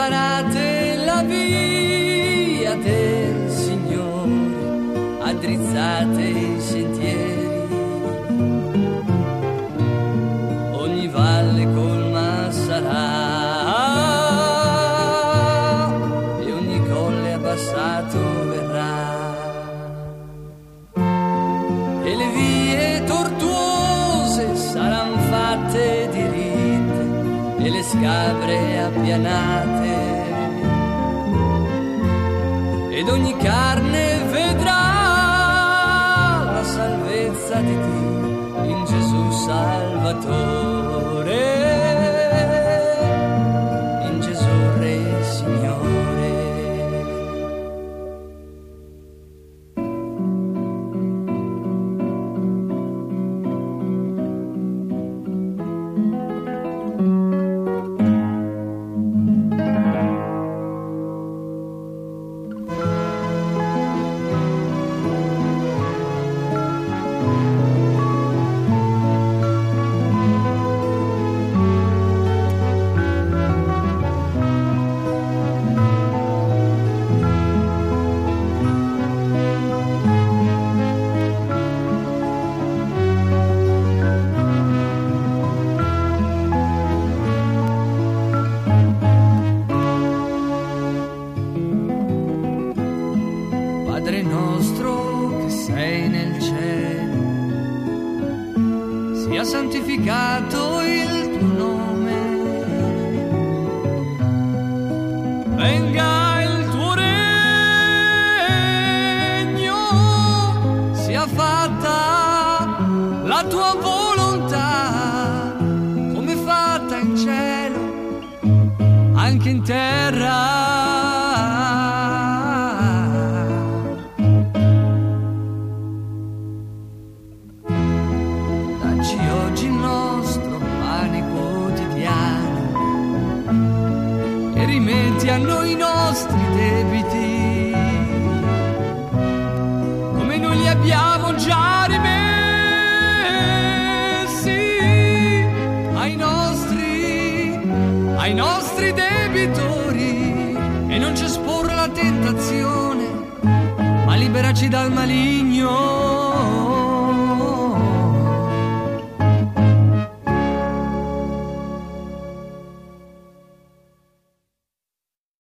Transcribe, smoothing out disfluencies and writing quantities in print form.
preparate la via del Signore, addrizzate i sentieri, ogni valle colma sarà e ogni colle abbassato verrà, e le vie tortuose saranno fatte diritte e le scabre appianate, ed ogni carne vedrà la salvezza di Dio in Gesù Salvatore, in Gesù Re Signore. Padre nostro che sei nel cielo, sia santificato il tuo nome, venga il tuo regno, sia fatta la tua volontà, come fatta in cielo, anche in terra. Oggi il nostro pane quotidiano e rimetti a noi i nostri debiti, come noi li abbiamo già rimessi ai nostri debitori, e non ci esporre alla tentazione, ma liberaci dal maligno.